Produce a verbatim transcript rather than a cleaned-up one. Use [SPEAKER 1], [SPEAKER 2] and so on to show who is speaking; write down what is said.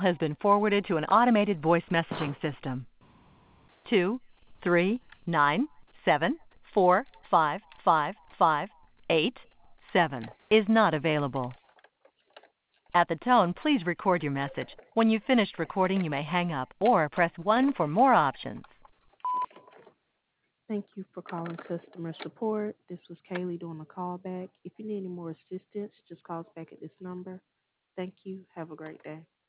[SPEAKER 1] Has been forwarded to an automated voice messaging system. Two, three, nine, seven, four, five, five, five, eight, seven is not available. At the tone, please record your message. When you've finished recording, you may hang up or press one for more options.
[SPEAKER 2] Thank you for calling customer support. This was Kaylee doing a call back. If you need any more assistance, just call us back at this number. Thank you. Have a great day.